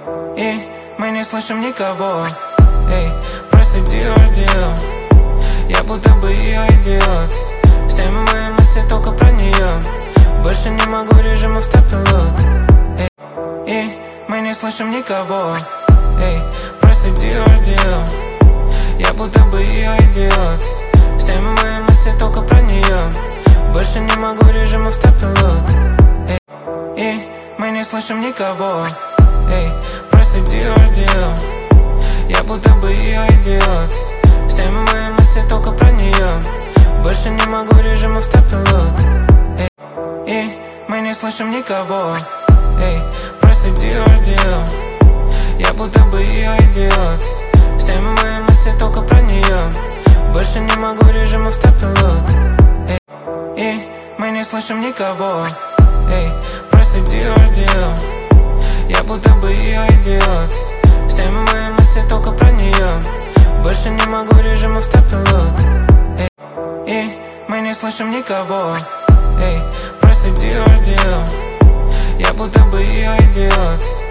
И мы не слышим никого. Эй, просто Диор. Я будто бы ее идиот. Все мои мысли только про нее. Больше не могу, режим автопилот. Эй, и мы не слышим никого. Эй, просто Диор. Я будто бы ее идиот. Все мои мысли только про нее. Больше не могу, режим автопилот. Эй, и мы не слышим никого. Эй, просто Диор. Я будто бы ее идиот. Все мои мысли только про нее. Больше не могу, режим автопилот. Эй, и мы не слышим никого. Эй, просто Диор. Я будто бы ее идиот. Все мои мысли только про нее. Больше не могу, режим автопилот. Эй, и мы не слышим никого. Эй, просто Диор. Я будто бы ее идиот. Все мои мысли только про нее. Больше не могу, режим автопилот. Эй, и мы не слышим никого. Эй, просто Диор. Я будто бы ее идиот.